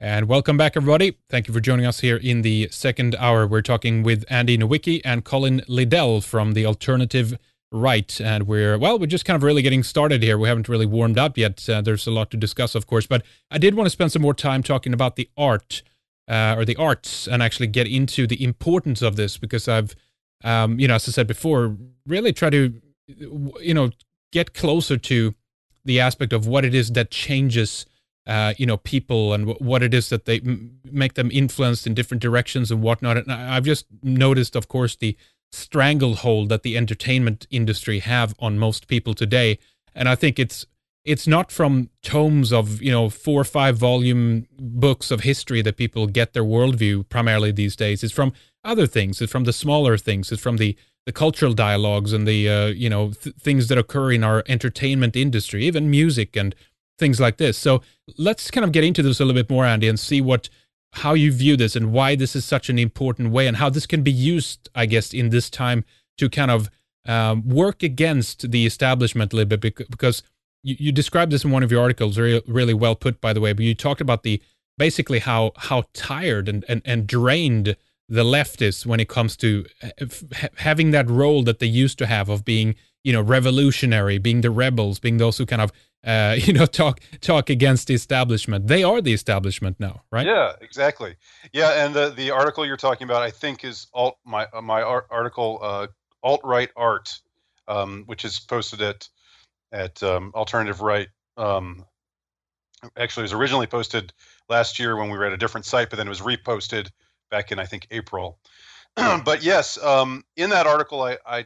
And welcome back, everybody. Thank you for joining us here in the second hour. We're talking with Andy Nowicki and Colin Liddell from the Alternative Right. And we're just kind of really getting started here. We haven't really warmed up yet. There's a lot to discuss, of course. But I did want to spend some more time talking about the art or the arts and actually get into the importance of this because I've, as I said before, really try to, get closer to the aspect of what it is that changes people and what it is that they make them influenced in different directions and whatnot. And I've just noticed, of course, the stranglehold that the entertainment industry have on most people today. And I think it's not from tomes of, 4 or 5 volume books of history that people get their worldview primarily these days. It's from other things. It's from the smaller things. It's from the cultural dialogues and the, things that occur in our entertainment industry, even music and things like this. So let's kind of get into this a little bit more, Andy, and see how you view this and why this is such an important way and how this can be used, I guess, in this time to kind of work against the establishment a little bit, because you described this in one of your articles, really well put, by the way, but you talked about basically how tired and drained the left is when it comes to having that role that they used to have of being, revolutionary, being the rebels, being those who kind of talk against the establishment. They are the establishment now, right? Yeah, exactly. Yeah, and the article you're talking about, I think, is my article, Alt-Right Art, which is posted at Alternative Right. Actually, it was originally posted last year when we were at a different site, but then it was reposted back in, I think, April. But yes, in that article,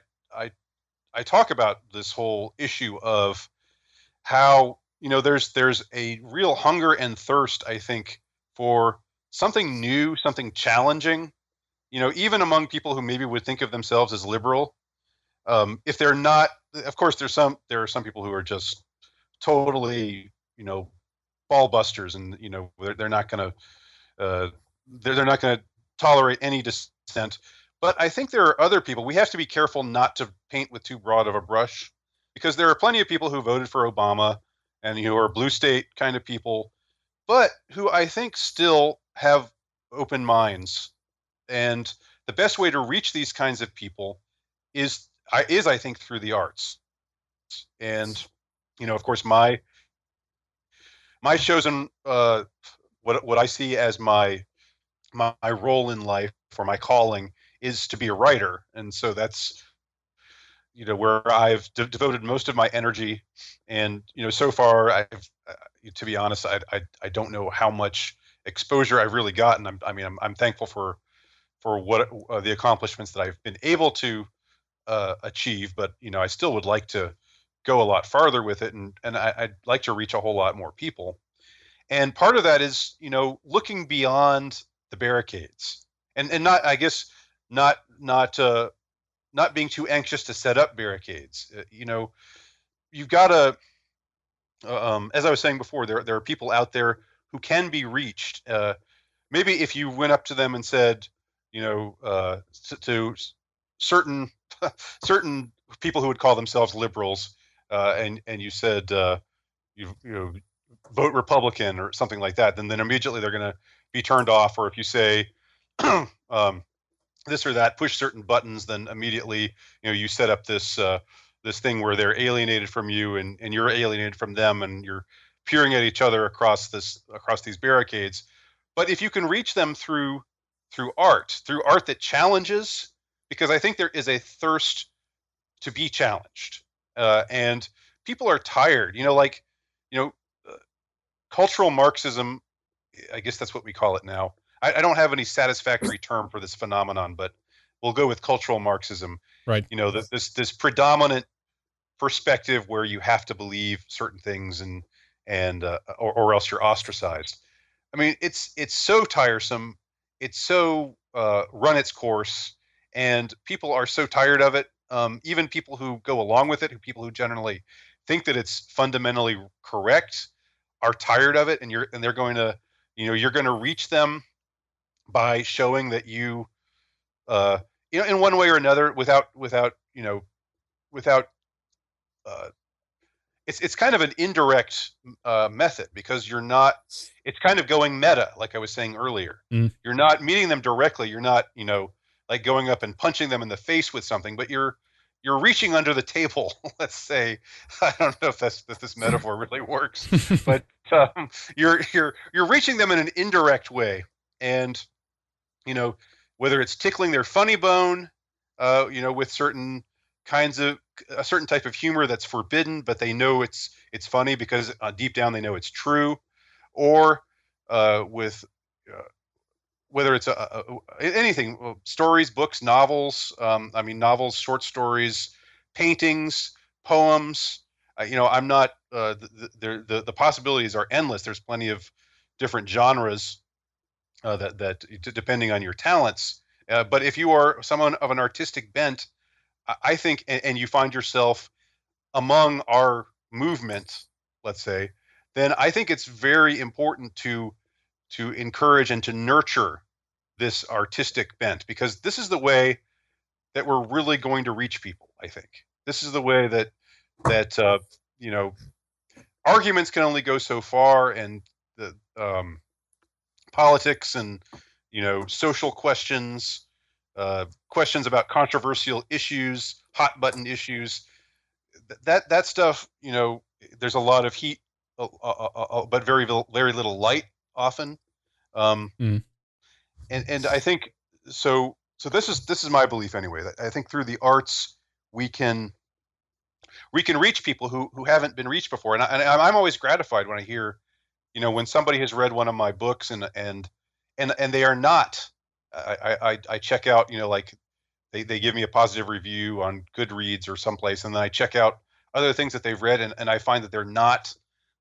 I talk about this whole issue of how there's a real hunger and thirst, I think, for something new, something challenging. Even among people who maybe would think of themselves as liberal, if they're not, of course, there are some people who are just totally, ball busters, and they're not going to they're not going to tolerate any dissent. But I think there are other people. We have to be careful not to paint with too broad of a brush, because there are plenty of people who voted for Obama and who are blue state kind of people, but who I think still have open minds. And the best way to reach these kinds of people is I think, through the arts. And of course, my chosen what I see as my role in life, for my calling, is to be a writer. And so that's where I've devoted most of my energy. And so far, to be honest, I don't know how much exposure I've really gotten. I'm thankful for what the accomplishments that I've been able to achieve, but I still would like to go a lot farther with it, and I'd like to reach a whole lot more people. And part of that is looking beyond the barricades, and not, I guess, not being too anxious to set up barricades. You've got to, as I was saying before, there are people out there who can be reached. Maybe if you went up to them and said, to certain certain people who would call themselves liberals, and you said, vote Republican or something like that, then immediately they're going to be turned off. Or if you say this or that, push certain buttons, then immediately you set up this thing where they're alienated from you, and you're alienated from them, and you're peering at each other across these barricades. But if you can reach them through art that challenges, because I think there is a thirst to be challenged, and people are tired. Cultural Marxism, I guess that's what we call it now. I don't have any satisfactory term for this phenomenon, but we'll go with cultural Marxism. Right. This predominant perspective where you have to believe certain things, or else you're ostracized. I mean, it's so tiresome. It's so run its course, and people are so tired of it. Even people who go along with it, people who generally think that it's fundamentally correct, are tired of it, and they're going to, you're going to reach them by showing that you, in one way or another, without it's kind of an indirect method because you're not. It's kind of going meta, like I was saying earlier. Mm. You're not meeting them directly. You're not, like going up and punching them in the face with something, but you're reaching under the table. Let's say, I don't know if this metaphor really works, but you're reaching them in an indirect way, and you know whether it's tickling their funny bone, with certain kinds of a certain type of humor that's forbidden, but they know it's funny because deep down they know it's true, or with whether it's anything, stories, books, novels. I mean, novels, short stories, paintings, poems. I'm not. The possibilities are endless. There's plenty of different genres that depending on your talents. But if you are someone of an artistic bent, I think, and you find yourself among our movement, let's say, then I think it's very important to encourage and to nurture this artistic bent, because this is the way that we're really going to reach people. I think this is the way that you know arguments can only go so far, and the politics and social questions, questions about controversial issues, hot button issues, that stuff. There's a lot of heat, but very little light often. Um, Mm. and I think so. So this is my belief anyway. That I think through the arts we can reach people who haven't been reached before, and I'm always gratified when I hear, when somebody has read one of my books and they are not. I check out, like they give me a positive review on Goodreads or someplace, and then I check out other things that they've read, and I find that they're not,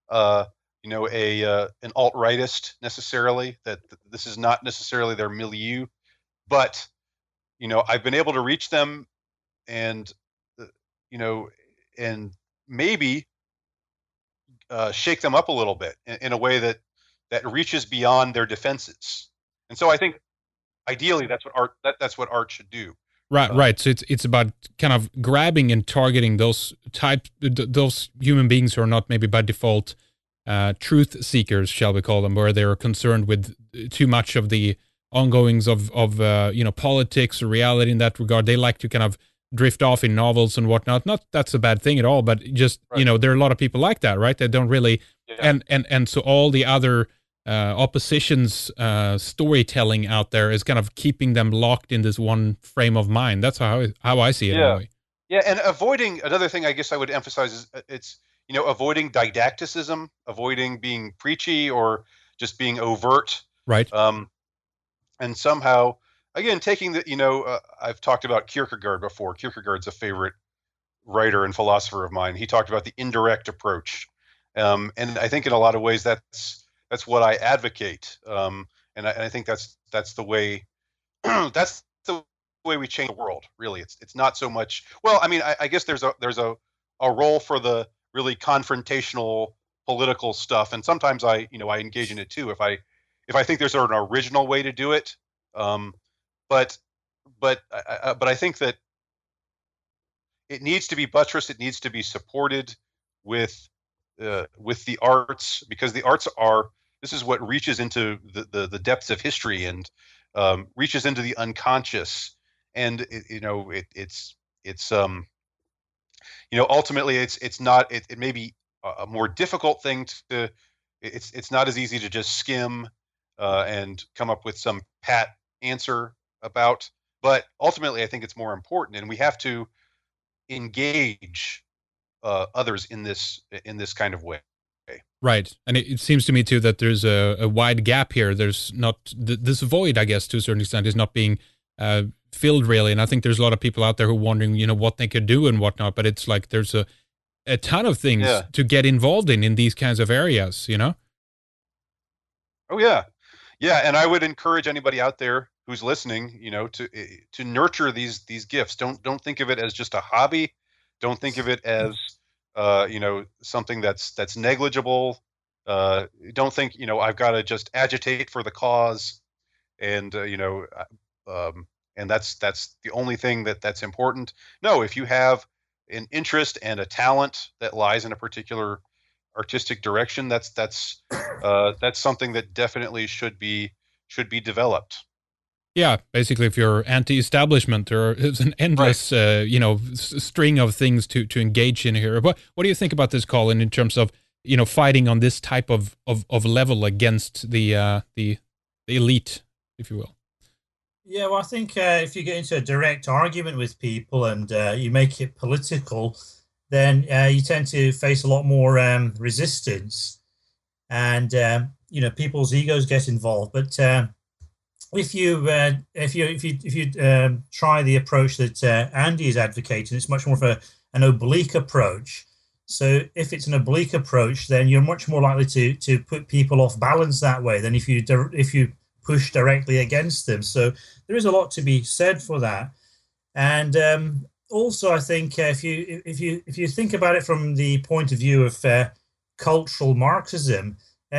an alt-rightist necessarily. That this is not necessarily their milieu, but I've been able to reach them, and uh, you know, and maybe shake them up a little bit in a way that reaches beyond their defenses. And so I think ideally that's what art should do. Right, Uh, right. So it's about kind of grabbing and targeting those those human beings who are not maybe by default truth seekers, shall we call them, where they're concerned with too much of the ongoings of politics or reality in that regard. They like to kind of drift off in novels and whatnot. Not that's a bad thing at all, but just right. there are a lot of people like that, right? They don't really Yeah. and so all the other opposition's storytelling out there is kind of keeping them locked in this one frame of mind. That's how I see it Yeah. anyway. Yeah. And avoiding another thing, I guess I would emphasize is it's avoiding didacticism, avoiding being preachy or just being overt. Right. Um, and somehow again taking the I've talked about Kierkegaard before. Kierkegaard's a favorite writer and philosopher of mine. He talked about the indirect approach, and I think in a lot of ways that's what I advocate, and I think that's the way that's the way we change the world. Really, it's not so much. Well, I mean, I guess there's a role for the really confrontational political stuff, and sometimes I engage in it too if I think there's an original way to do it. Um, but but I think that it needs to be buttressed. It needs to be supported with with the arts, because the arts are this is what reaches into the depths of history and reaches into the unconscious, and it's ultimately it's not it may be a more difficult thing to it's not as easy to just skim and come up with some pat answer about, but ultimately I think it's more important, and we have to engage others in this kind of way. Right. And it seems to me too that there's a wide gap here. There's not this void, I guess, to a certain extent, is not being filled really. And I think there's a lot of people out there who are wondering, what they could do and whatnot. But it's like there's a ton of things Yeah. to get involved in these kinds of areas. Oh yeah. Yeah, and I would encourage anybody out there who's listening, to nurture these gifts. Don't think of it as just a hobby. Don't think of it as something that's negligible. Don't think I've got to just agitate for the cause, and and that's the only thing that's important. No, if you have an interest and a talent that lies in a particular artistic direction, that's something that definitely should be developed. Yeah, basically, if you're anti-establishment, there is an endless, string of things to engage in here. What do you think about this, Colin, in terms of fighting on this type of level against the elite, if you will? Yeah, well, I think if you get into a direct argument with people and you make it political, then you tend to face a lot more resistance, and people's egos get involved. But if you try the approach that Andy is advocating, it's much more of an oblique approach. So if it's an oblique approach, then you're much more likely to put people off balance that way than if you push directly against them. So there is a lot to be said for that. And also, I think if you think about it from the point of view of cultural Marxism,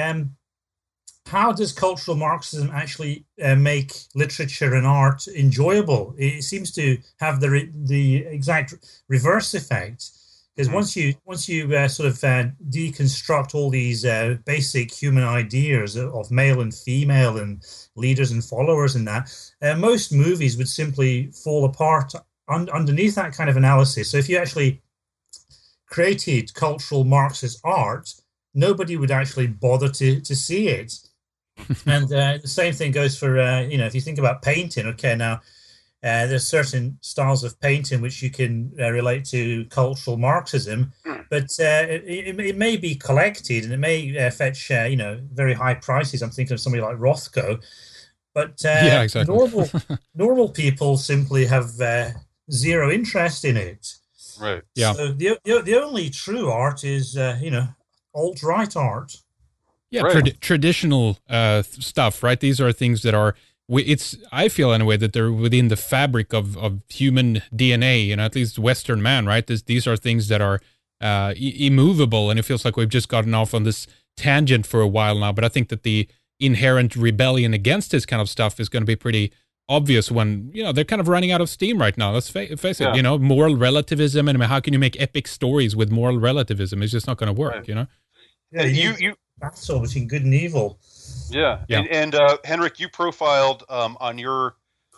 how does cultural Marxism actually make literature and art enjoyable? It seems to have the exact reverse effect, because once you sort of deconstruct all these basic human ideas of male and female and leaders and followers and that, most movies would simply fall apart underneath that kind of analysis. So if you actually created cultural Marxist art, nobody would actually bother to see it. And the same thing goes for, if you think about painting, okay, now there's certain styles of painting which you can relate to cultural Marxism, but it may be collected and it may fetch, very high prices. I'm thinking of somebody like Rothko, but yeah, exactly. normal people simply have zero interest in it. Right. Yeah. So the only true art is, alt-right art. Yeah, right. Traditional stuff, right? These are things that are, I feel in a way that they're within the fabric of human DNA, at least Western man, right? These are things that are immovable, and it feels like we've just gotten off on this tangent for a while now, but I think that the inherent rebellion against this kind of stuff is going to be pretty obvious when, they're kind of running out of steam right now. Let's face it, moral relativism, and how can you make epic stories with moral relativism? It's just not going to work, Right. Yeah, you battle between good and evil. Yeah. And Henrik, you profiled on your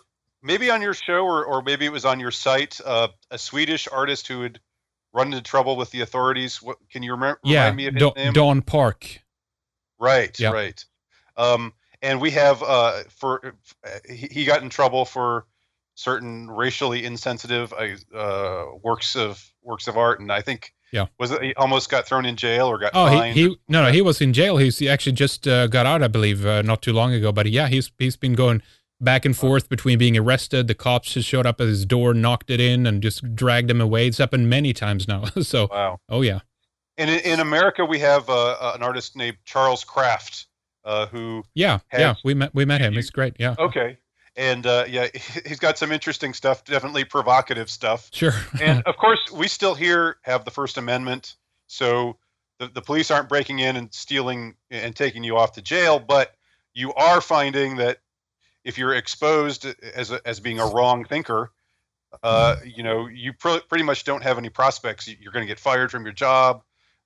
show or maybe it was on your site a Swedish artist who had run into trouble with the authorities. What can you remind me of his name? Don Park. Right, yeah. Right. And we have he got in trouble for certain racially insensitive works of art, and I think was it he almost got thrown in jail or got fined? He was in jail. He actually just got out, I believe, not too long ago. But yeah, he's been going back and forth between being arrested. The cops just showed up at his door, knocked it in, and just dragged him away. It's happened many times now. So wow. Oh yeah. And in America, we have an artist named Charles Kraft, who we met him. It's great. Yeah. Okay. And he's got some interesting stuff, definitely provocative stuff. Sure. And of course, we still here have the First Amendment, so the police aren't breaking in and stealing and taking you off to jail. But you are finding that if you're exposed as being a wrong thinker, you pretty much don't have any prospects. You're going to get fired from your job.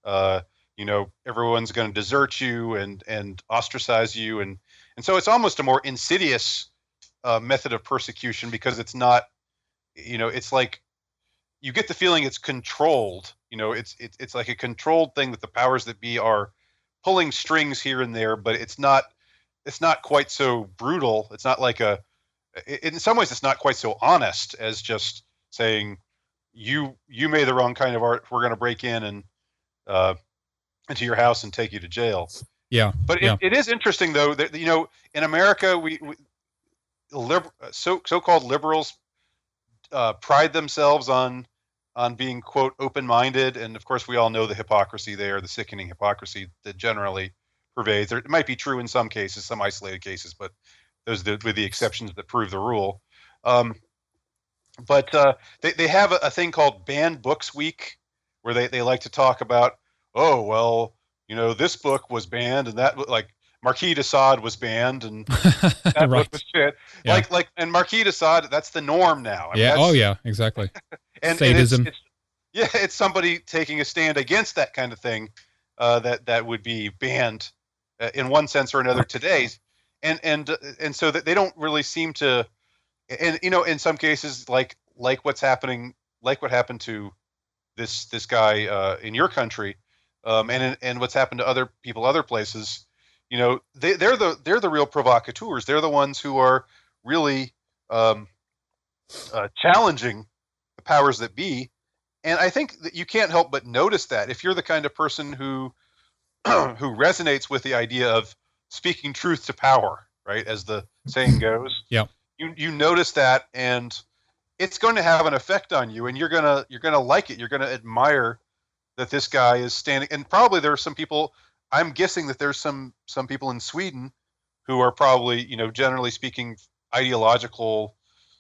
Everyone's going to desert you and ostracize you, and so it's almost a more insidious method of persecution, because it's not, it's like you get the feeling it's controlled. It's like a controlled thing that the powers that be are pulling strings here and there, but it's not quite so brutal. It's not like in some ways it's not quite so honest as just saying you made the wrong kind of art. We're going to break in and into your house and take you to jail. Yeah. But it is interesting though that in America we so-called liberals pride themselves on being, quote, open-minded, and of course we all know the hypocrisy there, the sickening hypocrisy that generally pervades. It might be true in some cases, some isolated cases, but those with the exceptions that prove the rule. But they have a thing called Banned Books Week, where they like to talk about, oh well, this book was banned, and that, like, Marquis de Sade was banned, and that right. book was shit. Yeah. And Marquis de Sade, that's the norm now. Yeah. Oh yeah. Exactly. And sadism. Yeah, it's somebody taking a stand against that kind of thing that would be banned in one sense or another today, and so that they don't really seem to, and in some cases like what's happening, like what happened to this guy in your country, and what's happened to other people other places, they're the real provocateurs. They're the ones who are really challenging the powers that be. And I think that you can't help but notice that if you're the kind of person who who resonates with the idea of speaking truth to power, right, as the saying goes. Yeah. You notice that, and it's going to have an effect on you, and you're gonna like it. You're gonna admire that this guy is standing. And probably there are some people. I'm guessing that there's some people in Sweden who are probably, generally speaking, ideological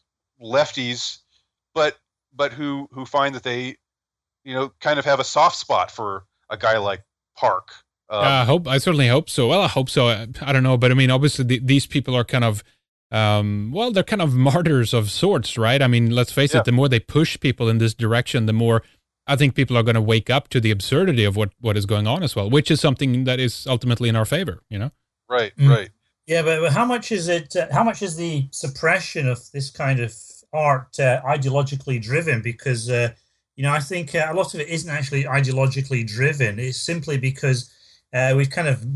lefties, but who find that they, kind of have a soft spot for a guy like Park. I certainly hope so. Well, I hope so. I don't know, but I mean, obviously these people are kind of, they're kind of martyrs of sorts, right? I mean, let's face it, the more they push people in this direction, the more I think people are going to wake up to the absurdity of what is going on as well, which is something that is ultimately in our favor, Right, right. Yeah, but how much is it? How much is the suppression of this kind of art ideologically driven? Because I think a lot of it isn't actually ideologically driven. It's simply because we've kind of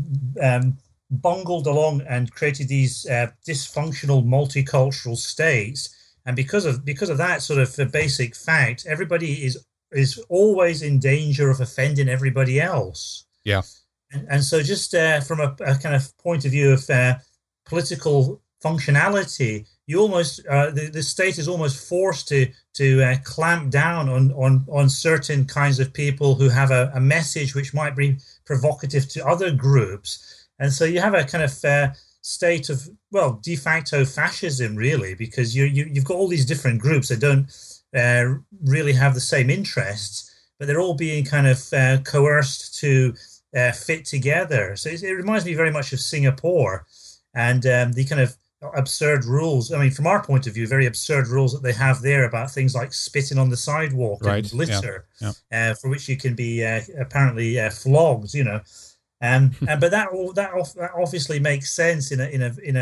bungled along and created these dysfunctional multicultural states, and because of that sort of basic fact, everybody is always in danger of offending everybody else. Yeah. And so just from a kind of point of view of political functionality, you almost the state is almost forced to clamp down on certain kinds of people who have a message which might be provocative to other groups. And so you have a kind of state of, de facto fascism, really, because you've got all these different groups that don't really have the same interests, but they're all being kind of coerced to fit together. So it reminds me very much of Singapore and the kind of absurd rules. I mean, from our point of view, very absurd rules that they have there about things like spitting on the sidewalk and litter, for which you can be apparently flogged. But that obviously makes sense in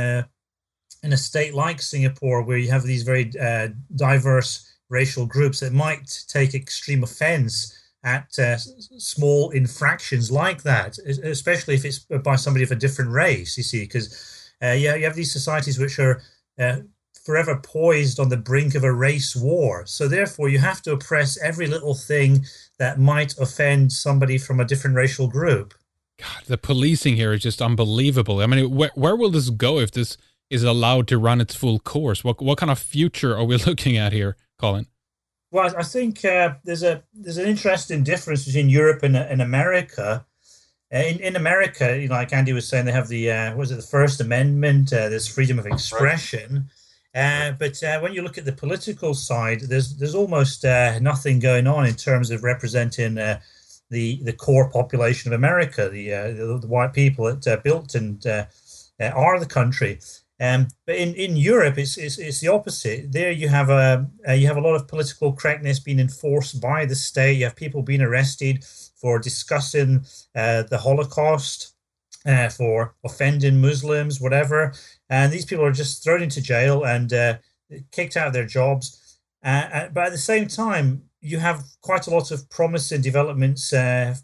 a state like Singapore, where you have these very diverse racial groups that might take extreme offense at small infractions like that, especially if it's by somebody of a different race, you see, because you have these societies which are forever poised on the brink of a race war. So therefore, you have to oppress every little thing that might offend somebody from a different racial group. God, the policing here is just unbelievable. I mean, where will this go if this is allowed to run its full course? What kind of future are we looking at here, Colin? Well, I think there's an interesting difference between Europe and America. In America, like Andy was saying, they have the First Amendment. There's freedom of expression. Right. But when you look at the political side, there's almost nothing going on in terms of representing the core population of America, the white people that built and are the country. But in Europe, it's the opposite. There you have a lot of political correctness being enforced by the state. You have people being arrested for discussing the Holocaust, for offending Muslims, whatever. And these people are just thrown into jail and kicked out of their jobs. But at the same time, you have quite a lot of promising developments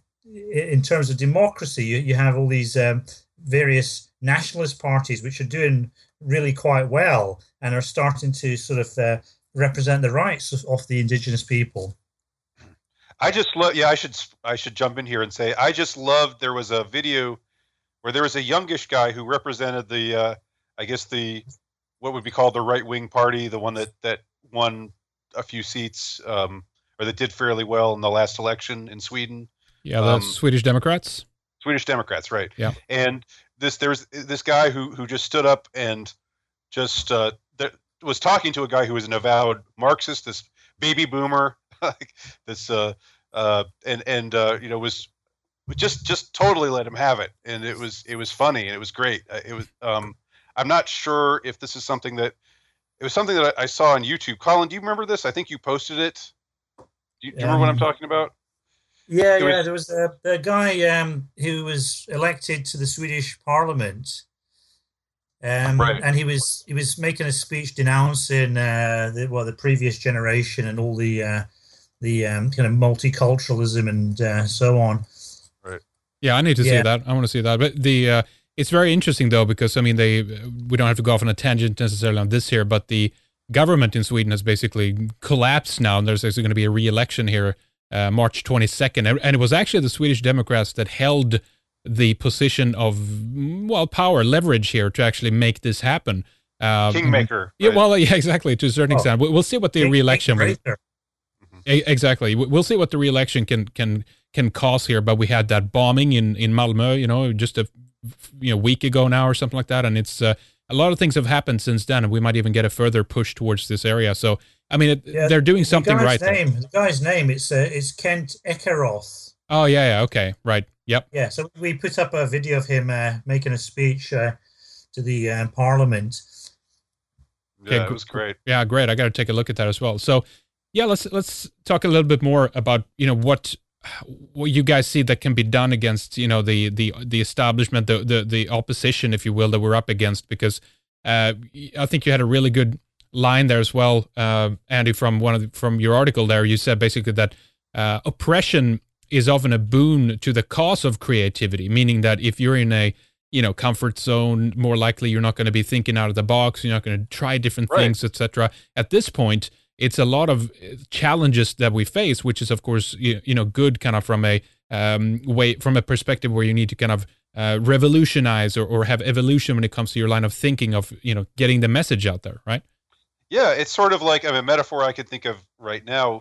in terms of democracy. You have all these various nationalist parties which are doing really quite well and are starting to sort of represent the rights of the indigenous people. I just love. Yeah, I should jump in here and say I just loved. There was a video where there was a youngish guy who represented the, I guess what would be called the right wing party, the one that won a few seats, or that did fairly well in the last election in Sweden. Yeah, the Swedish Democrats. Swedish Democrats, right? Yeah, and there's this guy who just stood up and just was talking to a guy who was an avowed Marxist, this baby boomer, this was just totally let him have it, and it was funny and it was great. It was I'm not sure if this is something that I saw on YouTube. Colin, do you remember this? I think you posted it. Do you remember what I'm talking about? Yeah. There was a guy who was elected to the Swedish Parliament, Right. and he was making a speech denouncing the previous generation and all the kind of multiculturalism and so on. Right. Yeah, I need to see that. I want to see that. But it's very interesting though, because I mean, we don't have to go off on a tangent necessarily on this here, but the government in Sweden has basically collapsed now, and there's actually going to be a re-election here March 22nd, and it was actually the Swedish Democrats that held the position of power leverage here to actually make this happen. Kingmaker. Yeah, right? well, yeah, exactly, to a certain extent. We'll see what the re-election will. Exactly, we'll see what the re-election can cause here. But we had that bombing in Malmö, just a week ago now or something like that, and it's a lot of things have happened since then, and we might even get a further push towards this area. So I mean, they're doing something right. The guy's name it's Kent Ekeroth. Oh yeah, okay, right, yep. Yeah, so we put up a video of him making a speech to the Parliament. Yeah, it was great. Yeah, great. I got to take a look at that as well. So yeah, let's talk a little bit more about what you guys see that can be done against the establishment, the opposition, if you will, that we're up against, because I think you had a really good line there as well, Andy, from your article there. You said basically that oppression is often a boon to the cause of creativity, meaning that if you're in a comfort zone, more likely you're not going to be thinking out of the box, you're not going to try different things, etc. At this point, it's a lot of challenges that we face, which is of course good kind of from a from a perspective where you need to kind of revolutionize or have evolution when it comes to your line of thinking of getting the message out there, right? Yeah, it's sort of like a metaphor I could think of right now.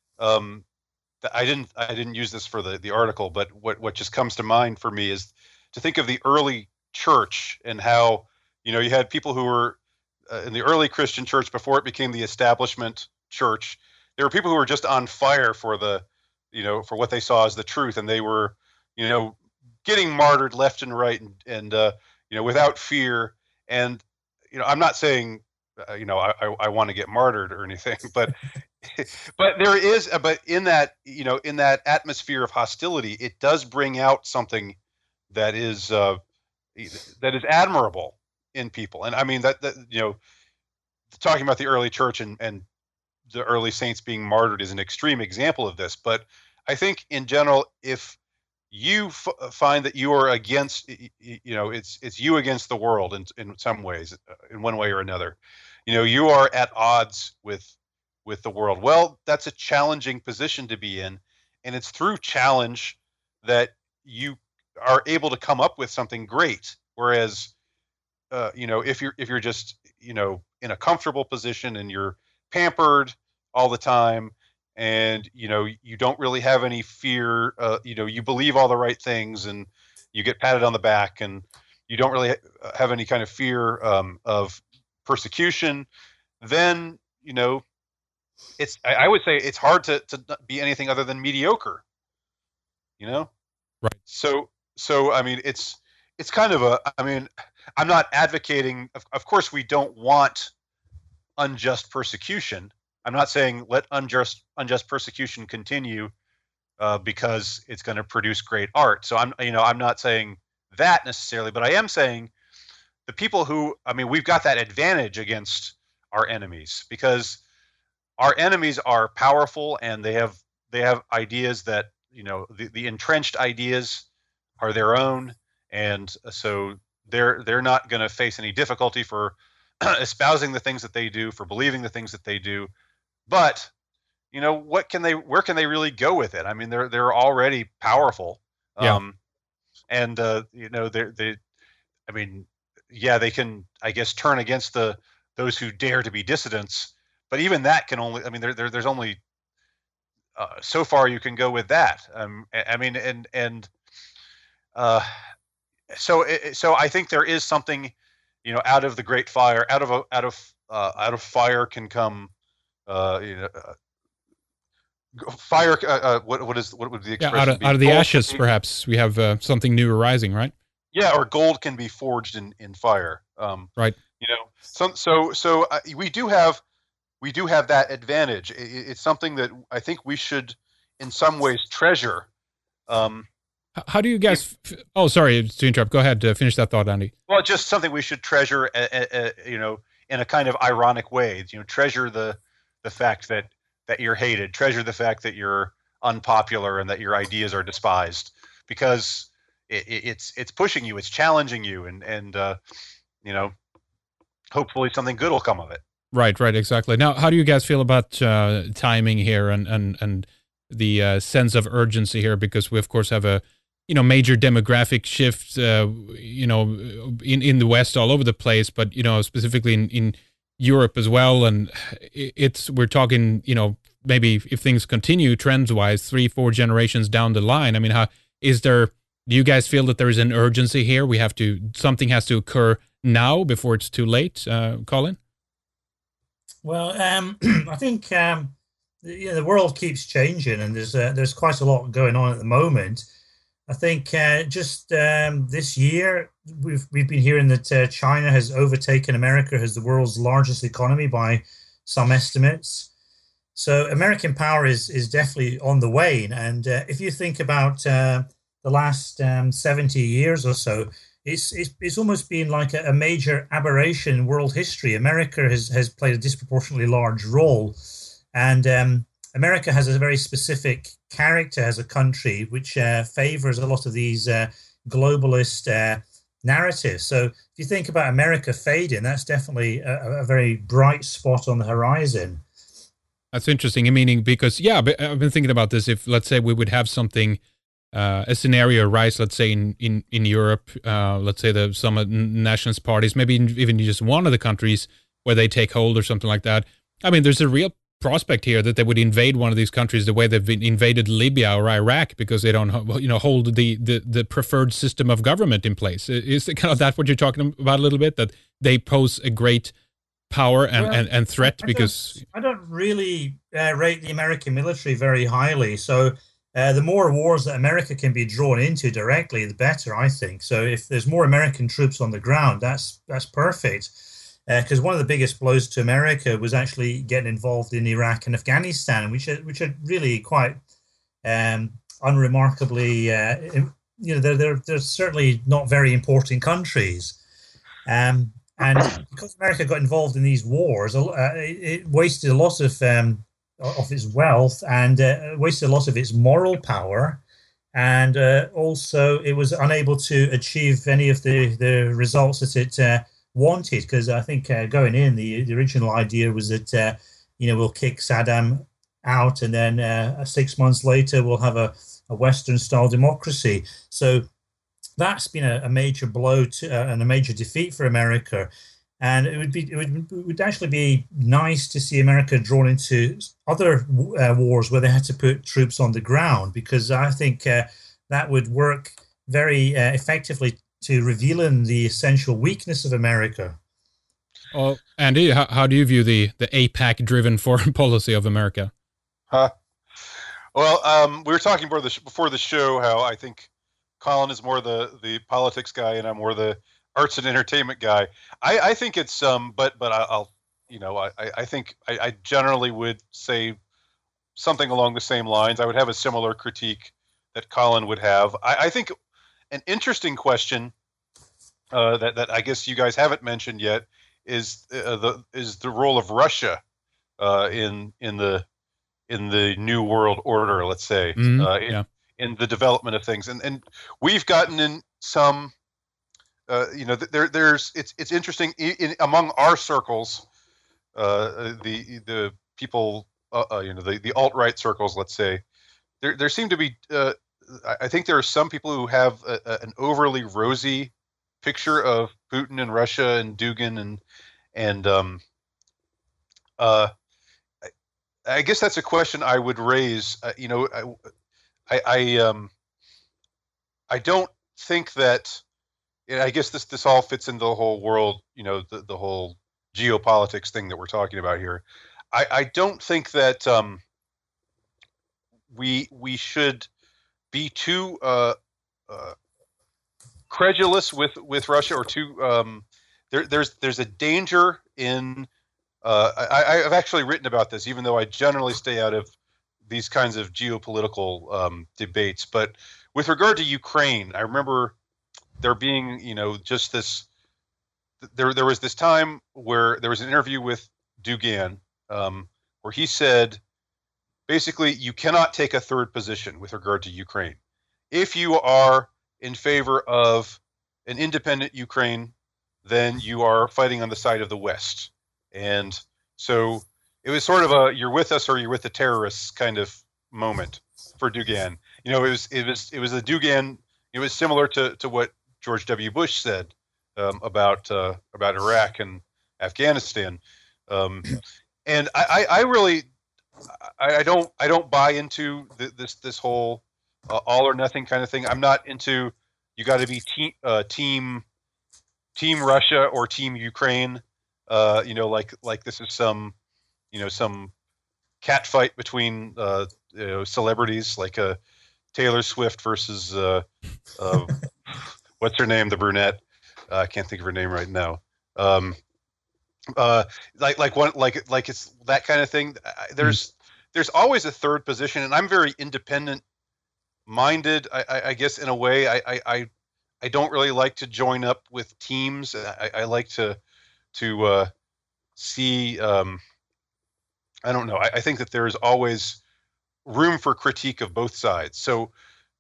I didn't use this for the article, but what just comes to mind for me is to think of the early church and how you had people who were in the early Christian church before it became the establishment church. There were people who were just on fire for for what they saw as the truth, and they were getting martyred left and right and without fear. And I'm not saying I want to get martyred or anything, but but in that in that atmosphere of hostility, it does bring out something that is admirable in people. And I mean that talking about the early church and the early saints being martyred is an extreme example of this. But I think in general, if you find that you are against, it's you against the world in some ways, in one way or another, you are at odds with the world. Well, that's a challenging position to be in, and it's through challenge that you are able to come up with something great. Whereas, if you're just in a comfortable position and you're pampered all the time, and you don't really have any fear, you believe all the right things, and you get patted on the back, and you don't really have any kind of fear of persecution, then I would say it's hard to be anything other than mediocre. Right. So I mean, it's kind of I'm not advocating. Of course, we don't want unjust persecution. I'm not saying let unjust persecution continue because it's going to produce great art. So I'm not saying that necessarily, but I am saying the people who, we've got that advantage against our enemies, because our enemies are powerful and they have ideas that the entrenched ideas are their own, and so they're not going to face any difficulty for espousing the things that they do, for believing the things that they do. But where can they really go with it? I mean, they're already powerful, and they can, I guess, turn against those who dare to be dissidents. But even that can only, there's only so far you can go with that. So I think there is something, out of the great fire, out of fire can come, fire. What would the expression be? Out of the ashes, perhaps we have something new arising, right? Yeah, or gold can be forged in fire. Right. So we do have we do have that advantage. It's something that I think we should, in some ways, treasure. How do you guys? Oh, sorry to interrupt. Go ahead. Finish that thought, Andy. Well, just something we should treasure, in a kind of ironic way. Treasure the fact that you're hated. Treasure the fact that you're unpopular and that your ideas are despised, because it's pushing you, it's challenging you, and hopefully something good will come of it. Right, exactly. Now, how do you guys feel about timing here and the sense of urgency here? Because we, of course, have a major demographic shift, in the West all over the place, but specifically in Europe as well. And we're talking, maybe if things continue trends wise, 3-4 generations down the line. I mean, do you guys feel that there is an urgency here? Something has to occur now before it's too late, Colin? Well, I think the world keeps changing, and there's quite a lot going on at the moment. I think just this year we've been hearing that China has overtaken America as the world's largest economy by some estimates. So American power is definitely on the wane. And if you think about the last 70 years or so, it's almost been like a major aberration in world history. America has played a disproportionately large role, and America has a very specific character as a country, which favors a lot of these globalist narratives. So if you think about America fading, that's definitely a very bright spot on the horizon. That's interesting. Meaning, because but I've been thinking about this. If, let's say, we would have something. A scenario arise, let's say in Europe, let's say some nationalist parties, maybe even just one of the countries where they take hold or something like that. I mean, there's a real prospect here that they would invade one of these countries the way they've invaded Libya or Iraq, because they don't hold the preferred system of government in place. Is it kind of that what you're talking about a little bit, that they pose a great power and threat? I don't really rate the American military very highly, so the more wars that America can be drawn into directly, the better, I think. So if there's more American troops on the ground, that's perfect. Because one of the biggest blows to America was actually getting involved in Iraq and Afghanistan, which are really quite unremarkably, they're certainly not very important countries. And because America got involved in these wars, it wasted a lot of its wealth and wasted a lot of its moral power, and also it was unable to achieve any of the results that it wanted, because I think going in, the original idea was that we'll kick Saddam out, and then 6 months later we'll have a Western style democracy. So that's been a major blow and a major defeat for America. And it would actually be nice to see America drawn into other wars where they had to put troops on the ground, because I think that would work very effectively to revealing the essential weakness of America. Well, Andy, how do you view the AIPAC-driven foreign policy of America? Well, we were talking before the show how I think Colin is more the politics guy and I'm more the arts and entertainment guy. I think it's but I think I generally would say something along the same lines. I would have a similar critique that Colin would have. I think an interesting question that I guess you guys haven't mentioned yet is the role of Russia in the new world order, let's say, in the development of things, and we've gotten in some. It's interesting among our circles, the people, the alt-right circles, let's say, there seem to be. I think there are some people who have an overly rosy picture of Putin and Russia and Dugin and I guess that's a question I would raise. I don't think that. I guess this all fits into the whole world, the whole geopolitics thing that we're talking about here. I don't think that we should be too credulous with Russia, or too there's a danger in I've actually written about this, even though I generally stay out of these kinds of geopolitical debates. But with regard to Ukraine, I remember there being, just this. There was this time where there was an interview with Dugan, where he said, basically, you cannot take a third position with regard to Ukraine. If you are in favor of an independent Ukraine, then you are fighting on the side of the West. And so it was sort of a "you're with us or you're with the terrorists" kind of moment for Dugan. It was a Dugan. It was similar to what George W. Bush said about Iraq and Afghanistan. And I really don't buy into this whole all or nothing kind of thing. I'm not into you got to be team Russia or team Ukraine. Like this is some cat fight between celebrities, like Taylor Swift versus what's her name, the brunette. I can't think of her name right now. Like it's that kind of thing. There's always a third position, and I'm very independent minded. I guess in a way, I don't really like to join up with teams. I like to see. I don't know. I think that there is always room for critique of both sides. So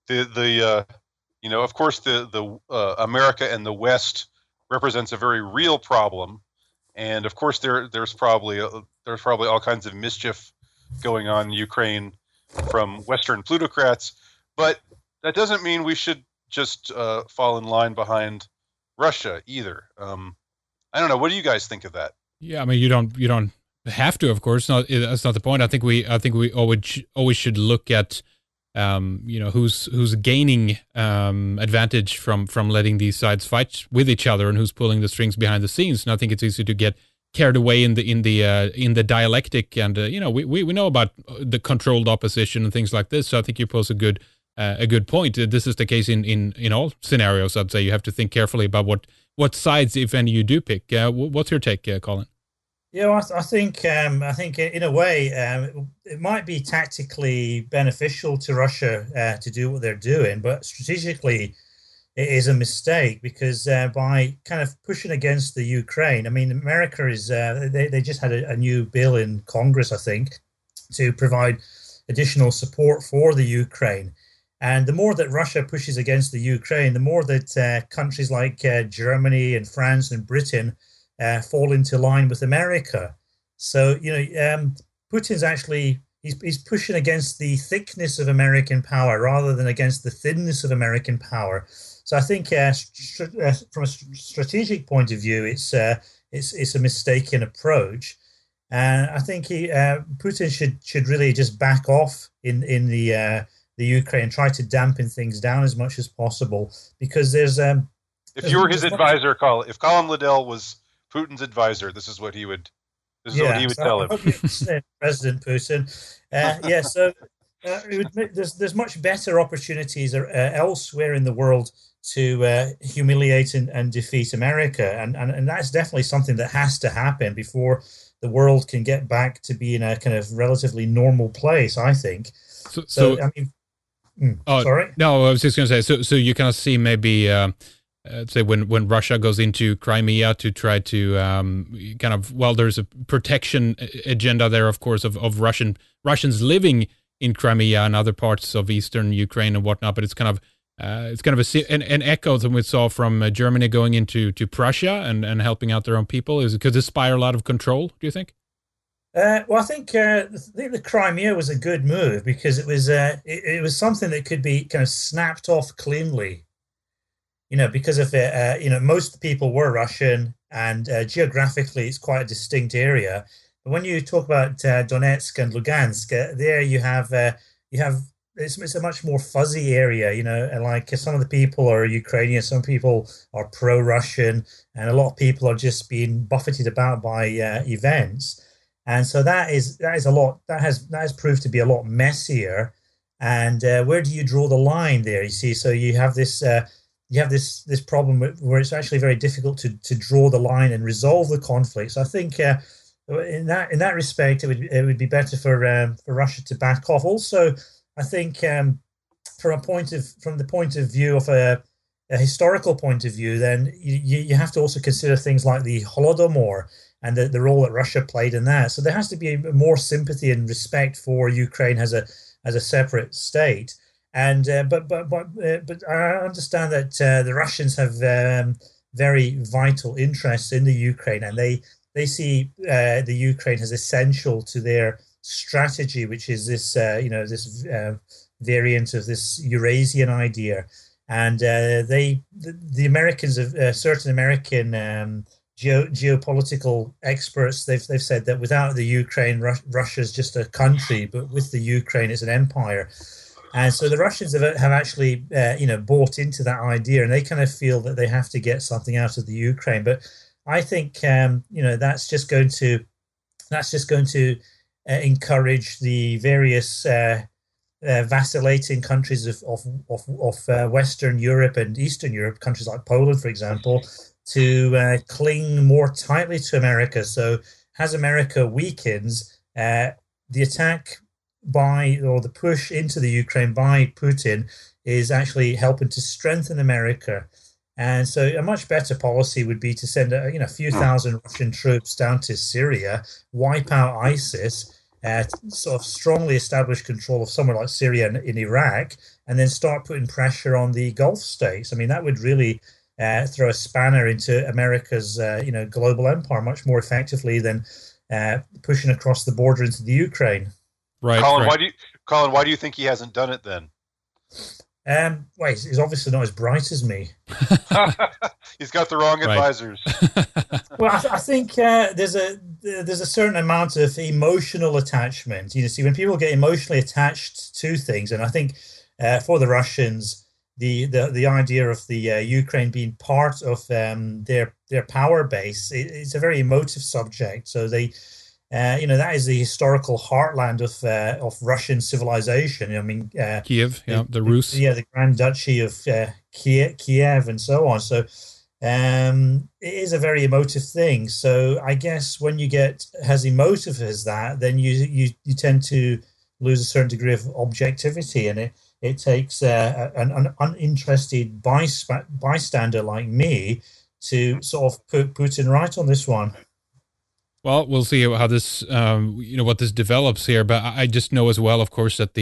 of course the America and the West represents a very real problem, and of course there's probably all kinds of mischief going on in Ukraine from Western plutocrats, but that doesn't mean we should just fall in line behind Russia either. I don't know. What do you guys think of that? Yeah, I mean, you don't have to, of course. That's not the point. I think we always should look at who's gaining advantage from letting these sides fight with each other, and who's pulling the strings behind the scenes. And I think it's easy to get carried away in the dialectic, and we know about the controlled opposition and things like this. So I think you pose a good point. This is the case in all scenarios. I'd say you have to think carefully about what sides, if any, you do pick. What's your take, Colin? Yeah, I think in a way it might be tactically beneficial to Russia to do what they're doing, but strategically it is a mistake, because by kind of pushing against the Ukraine, I mean, America is they just had a new bill in Congress, I think, to provide additional support for the Ukraine. And the more that Russia pushes against the Ukraine, the more that countries like Germany and France and Britain fall into line with America. So, Putin's actually, he's pushing against the thickness of American power rather than against the thinness of American power. So I think from a strategic point of view, it's a mistaken approach. And I think Putin should really just back off in the Ukraine, try to dampen things down as much as possible, because there's if you were his advisor, if Colin Liddell was Putin's advisor, this is what he would tell him. President Putin. So there's much better opportunities elsewhere in the world to humiliate and defeat America, and that's definitely something that has to happen before the world can get back to being a kind of relatively normal place, I think. So I mean. Sorry? No, I was just going to say, so you kind of see maybe, say when Russia goes into Crimea to try to there's a protection agenda there, of course, of Russians living in Crimea and other parts of eastern Ukraine and whatnot, but it's kind of an echo that we saw from Germany going into Prussia and helping out their own people. Could this inspire a lot of control, do you think? Well, I think the Crimea was a good move, because it was something that could be kind of snapped off cleanly, because of it. Most people were Russian, and geographically it's quite a distinct area. But when you talk about Donetsk and Lugansk, there you have it's a much more fuzzy area, and like some of the people are Ukrainian, some people are pro-Russian, and a lot of people are just being buffeted about by events. And so that has proved to be a lot messier. And where do you draw the line there? You see, so you have this problem where it's actually very difficult to draw the line and resolve the conflict. So I think in that respect, it would be better for Russia to back off. Also, I think from the point of view of a historical point of view, then you have to also consider things like the Holodomor and the role that Russia played in that. So there has to be more sympathy and respect for Ukraine as a separate state. And but I understand that the Russians have very vital interests in the Ukraine, and they see the Ukraine as essential to their strategy, which is this this variant of this Eurasian idea. And the Americans, certain American geopolitical experts, they've said that without the Ukraine, Russia's just a country, but with the Ukraine, it's an empire. And so the Russians have actually, bought into that idea, and they kind of feel that they have to get something out of the Ukraine. But I think, that's just going to encourage the various vacillating countries of Western Europe and Eastern Europe, countries like Poland, for example, to cling more tightly to America. So as America weakens, the attack or the push into the Ukraine by Putin is actually helping to strengthen America. And so a much better policy would be to send a few thousand Russian troops down to Syria, wipe out ISIS, sort of strongly establish control of somewhere like Syria and in Iraq, and then start putting pressure on the Gulf states. I mean, that would really throw a spanner into America's global empire much more effectively than pushing across the border into the Ukraine. Right, Colin, why do you think he hasn't done it then? Well, he's obviously not as bright as me. He's got the wrong advisors. Well, I think there's a certain amount of emotional attachment. See, when people get emotionally attached to things, and I think for the Russians, the idea of the Ukraine being part of their power base, it's a very emotive subject. So they. That is the historical heartland of Russian civilization. I mean, Kiev, the Rus, the Grand Duchy of Kiev, and so on. So it is a very emotive thing. So I guess when you get as emotive as that, then you tend to lose a certain degree of objectivity, and it takes an uninterested bystander like me to sort of put Putin right on this one. Well, we'll see how this, what this develops here. But I just know as well, of course, that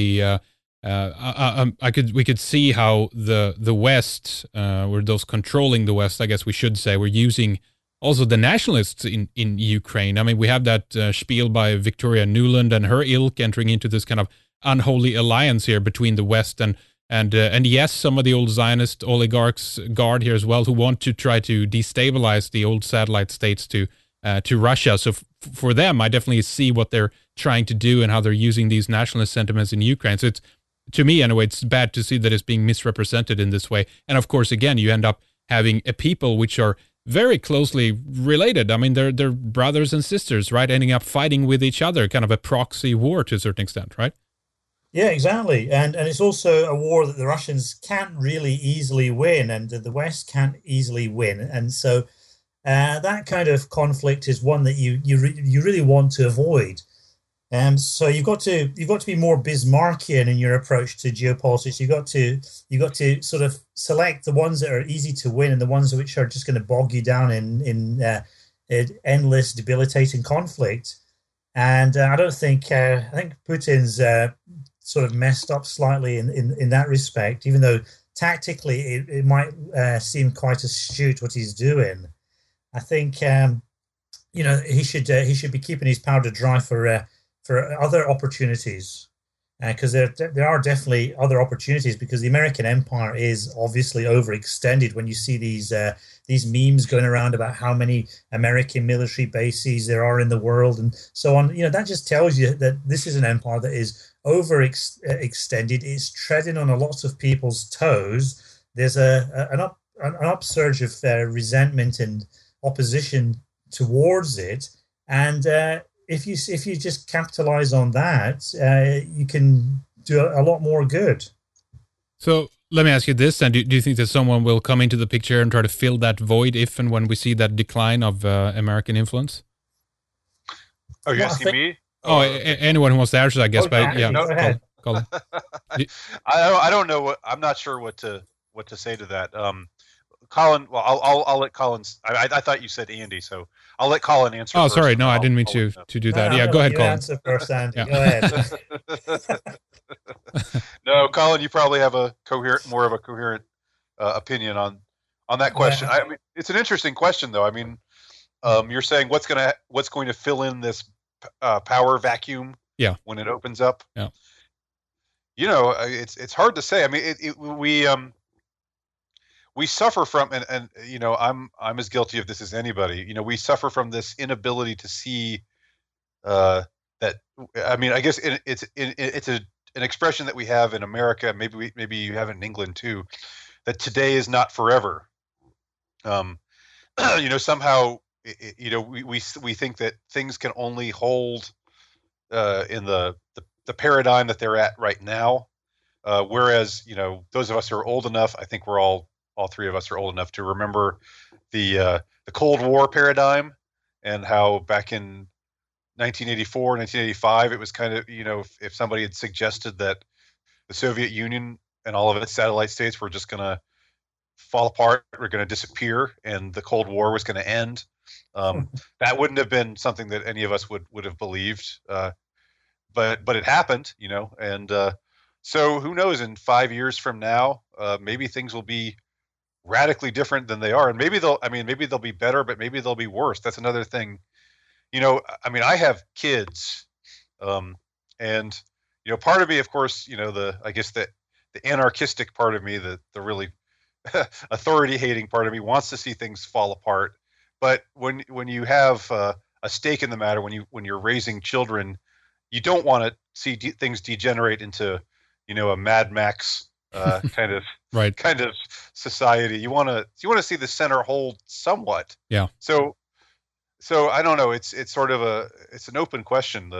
we could see how the West, or those controlling the West, I guess we should say, were using also the nationalists in Ukraine. I mean, we have that spiel by Victoria Nuland and her ilk entering into this kind of unholy alliance here between the West and yes, some of the old Zionist oligarchs guard here as well, who want to try to destabilize the old satellite states to Russia. So for them, I definitely see what they're trying to do and how they're using these nationalist sentiments in Ukraine. So it's, to me anyway, it's bad to see that it's being misrepresented in this way. And of course, again, you end up having a people which are very closely related. I mean, they're brothers and sisters, right? Ending up fighting with each other, kind of a proxy war to a certain extent, right? Yeah, exactly. And it's also a war that the Russians can't really easily win, and the West can't easily win. And so that kind of conflict is one that you really want to avoid. So you've got to be more Bismarckian in your approach to geopolitics. You've got to sort of select the ones that are easy to win and the ones which are just going to bog you down in endless, debilitating conflict. And I think Putin's sort of messed up slightly in that respect, even though tactically it might seem quite astute what he's doing. I think he should be keeping his powder dry for other opportunities, because there are definitely other opportunities, because the American empire is obviously overextended. When you see these memes going around about how many American military bases there are in the world and so on, that just tells you that this is an empire that is overextended. It's treading on a lot of people's toes. There's an upsurge of resentment and opposition towards it, and if you just capitalize on that, you can do a lot more good. So let me ask you this, and do you think that someone will come into the picture and try to fill that void if and when we see that decline of American influence? Oh, you're Well, I asking think- me? Oh, okay. anyone who wants to answer, I guess. Oh, But Andy, yeah, go ahead. Colin. I don't know I'm not sure what to say to that. Colin, well, I'll let Colin. I thought you said Andy, so I'll let Colin answer. Oh, first, sorry. and No, then I didn't mean I'll to let to do No, that. I'm Yeah, gonna go let ahead, you Colin. answer first, Andy. Yeah. Go ahead. No, Colin, you probably have more of a coherent opinion on that question. Well, I mean, it's an interesting question, though. I mean, you're saying what's going to fill in this power vacuum? Yeah. When it opens up. Yeah. It's hard to say. I mean, we suffer from, and I'm as guilty of this as anybody. We suffer from this inability to see that. I mean, I guess it's an expression that we have in America. Maybe you have it in England too. That today is not forever. Somehow, we think that things can only hold in the paradigm that they're at right now. Whereas, those of us who are old enough, I think we're all three of us are old enough to remember the Cold War paradigm and how back in 1984, 1985, it was kind of, if somebody had suggested that the Soviet Union and all of its satellite states were just going to fall apart, were going to disappear, and the Cold War was going to end, that wouldn't have been something that any of us would have believed. But it happened, and so who knows? In 5 years from now, maybe things will be radically different than they are, and maybe they'll be better, but maybe they'll be worse. That's another thing. I mean, I have kids, and part of me, of course, I guess the anarchistic part of me, the really authority hating part of me wants to see things fall apart. But when you have a stake in the matter, when you're raising children, you don't want to see things degenerate into, a Mad Max kind of Right. kind of society. You want to see the center hold somewhat. Yeah. So I don't know. It's sort of it's an open question.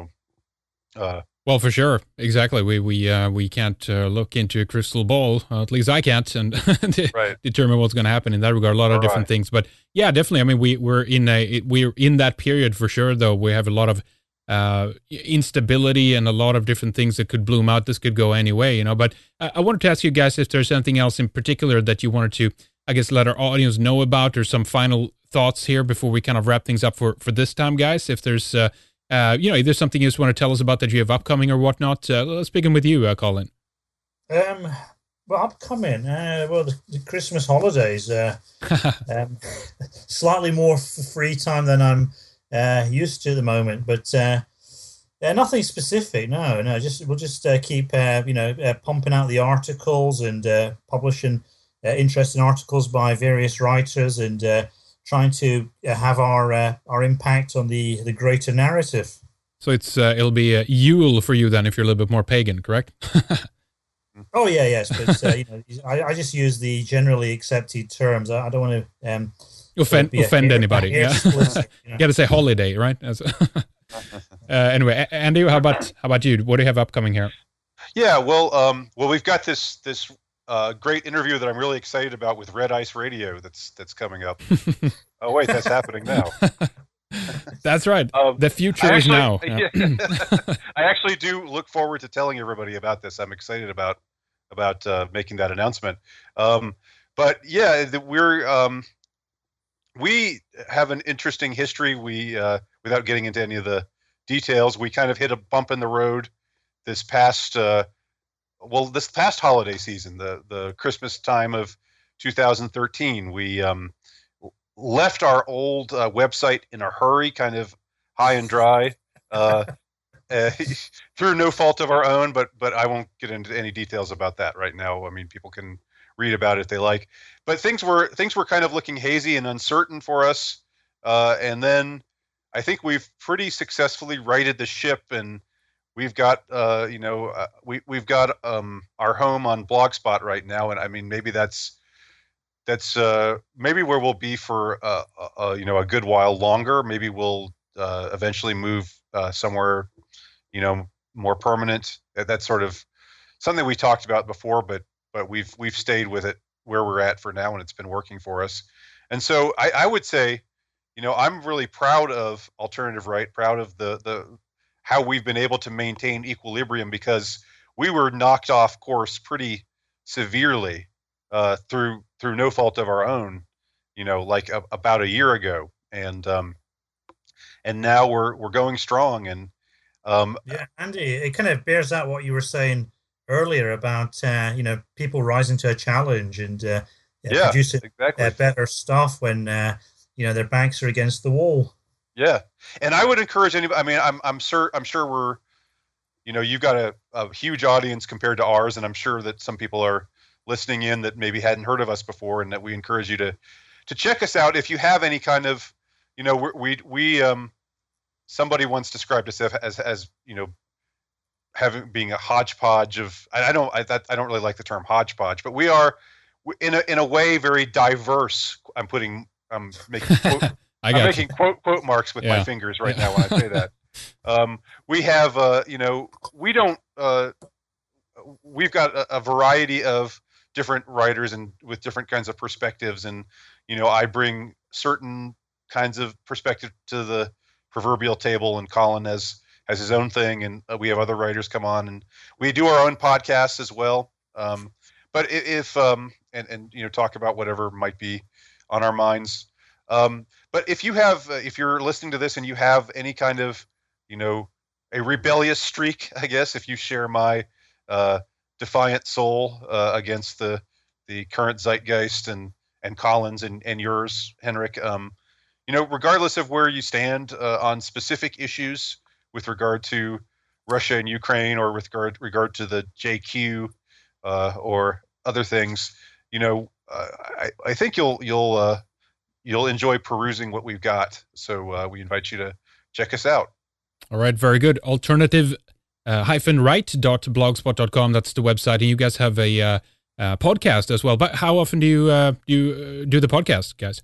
Well, for sure, exactly. We can't look into a crystal ball. At least I can't, and determine what's going to happen in that regard. A lot of different things, but yeah, definitely. I mean, we're in that period for sure. Though we have a lot of instability and a lot of different things that could bloom out. This could go any way, But I wanted to ask you guys if there's anything else in particular that you wanted to, I guess, let our audience know about, or some final thoughts here before we kind of wrap things up for this time, guys. If there's if there's something you just want to tell us about that you have upcoming or whatnot, let's begin with you, Colin. Well, upcoming. The Christmas holidays. Slightly more free time than I'm used to at the moment, but nothing specific. No. We'll just keep pumping out the articles and publishing interesting articles by various writers and trying to have our impact on the greater narrative. So it'll be a Yule for you then, if you're a little bit more pagan, correct? Oh yeah, yes, but I just use the generally accepted terms. I don't want to offend anybody. Yeah, you got to say holiday, right? Anyway, Andy, how about you? What do you have upcoming here? Yeah, well, we've got this great interview that I'm really excited about with Red Ice Radio that's coming up. Oh wait, that's happening now. That's right. The future is now. Yeah. I actually do look forward to telling everybody about this. I'm excited about making that announcement. But yeah, we have an interesting history. We without getting into any of the details, we kind of hit a bump in the road this past holiday season, the Christmas time of 2013. We left our old website in a hurry, kind of high and dry, through no fault of our own. But I won't get into any details about that right now. I mean, people can read about it if they like. But things were kind of looking hazy and uncertain for us, and then I think we've pretty successfully righted the ship, and we've got we've got our home on Blogspot right now, and I mean maybe that's maybe where we'll be for a good while longer. Maybe we'll eventually move somewhere more permanent. That's sort of something we talked about before, but we've stayed with it where we're at for now, and it's been working for us. And so I would say, I'm really proud of Alternative Right, proud of the how we've been able to maintain equilibrium, because we were knocked off course pretty severely through no fault of our own, like about a year ago, and now we're going strong. And yeah, Andy, it kind of bears out what you were saying earlier about people rising to a challenge and producing exactly. better stuff when their backs are against the wall. Yeah, and I would encourage anybody. I mean, I'm sure we're, you've got a huge audience compared to ours, and I'm sure that some people are listening in that maybe hadn't heard of us before, and that we encourage you to check us out if you have any kind of, we somebody once described us as being a hodgepodge of, I don't really like the term hodgepodge, but we are in a way very diverse. I'm making quote, I'm making quote marks with my fingers right now when I say that. We have we've got a variety of different writers and with different kinds of perspectives, and I bring certain kinds of perspective to the proverbial table, and Colin has his own thing, and we have other writers come on, and we do our own podcasts as well. But if talk about whatever might be on our minds. But if you're listening to this and you have any kind of, a rebellious streak, I guess, if you share my defiant soul against the current zeitgeist and Colin's and yours, Henrik, regardless of where you stand on specific issues with regard to Russia and Ukraine, or with regard to the JQ or other things, I think you'll enjoy perusing what we've got. So we invite you to check us out. All right, very good. Alternative-right.blogspot.com. That's the website. And you guys have a podcast as well. But how often do you do the podcast, guys?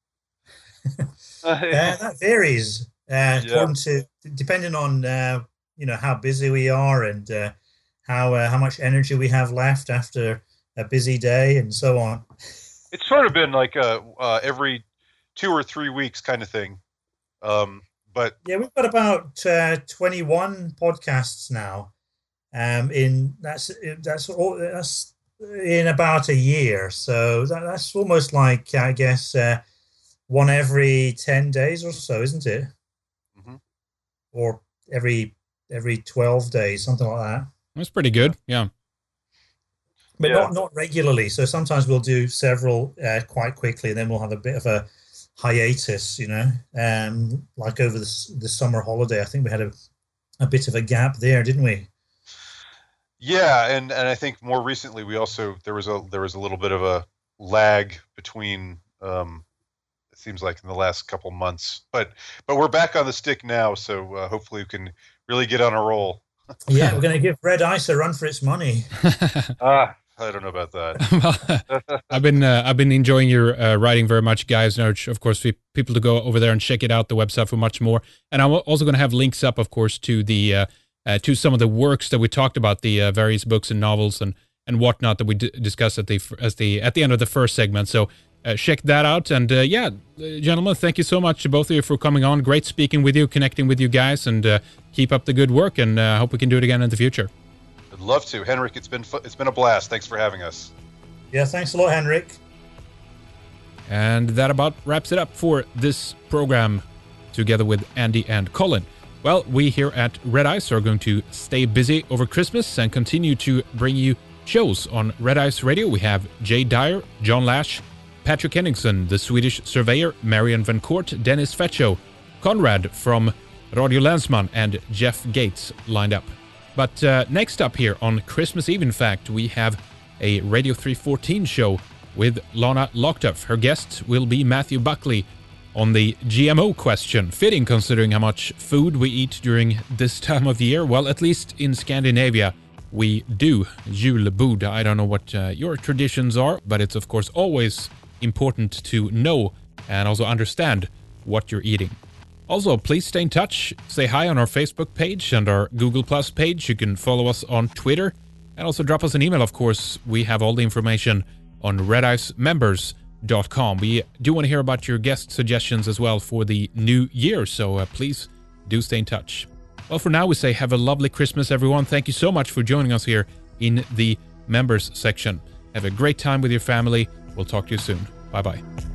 That varies depending on how busy we are and how much energy we have left after a busy day and so on. It's sort of been like every 2 or 3 weeks kind of thing. But yeah, we've got about 21 podcasts now. That's in about a year. So that's almost like, I guess, one every 10 days or so, isn't it? Mm-hmm. Or every 12 days, something like that. That's pretty good. Yeah. But not regularly. So sometimes we'll do several quite quickly, and then we'll have a bit of a hiatus, like over the summer holiday. I think we had a bit of a gap there, didn't we? Yeah, and I think more recently we also there was a little bit of a lag between it seems like in the last couple months, but we're back on the stick now, so hopefully we can really get on a roll. Yeah, we're going to give Red Ice a run for its money. I don't know about that. I've been enjoying your writing very much, guys. And I urge, of course, for people to go over there and check it out, the website, for much more. And I'm also going to have links up, of course, to the to some of the works that we talked about, the various books and novels and whatnot that we discussed at the end of the first segment. So check that out. And gentlemen, thank you so much, both of you, for coming on. Great speaking with you, connecting with you guys, and keep up the good work. And hope we can do it again in the future. I'd love to. Henrik, it's been a blast. Thanks for having us. Yeah, thanks a lot, Henrik. And that about wraps it up for this program, together with Andy and Colin. Well, we here at Red Ice are going to stay busy over Christmas and continue to bring you shows on Red Ice Radio. We have Jay Dyer, John Lash, Patrick Henningsson, the Swedish Surveyor, Marian Van Court, Dennis Fetcho, Conrad from Radio Länsman, and Jeff Gates lined up. But next up here on Christmas Eve, in fact, we have a Radio 314 show with Lana Locktuff. Her guest will be Matthew Buckley on the GMO question. Fitting, considering how much food we eat during this time of the year. Well, at least in Scandinavia, we do julebord. I don't know what your traditions are, but it's of course always important to know and also understand what you're eating. Also, please stay in touch. Say hi on our Facebook page and our Google Plus page. You can follow us on Twitter and also drop us an email, of course. We have all the information on Red Ice members We do want to hear about your guest suggestions as well for the new year, so please do stay in touch. Well, for now, we say have a lovely Christmas, everyone. Thank you so much for joining us here in the members section. Have a great time with your family. We'll talk to you soon. Bye-bye.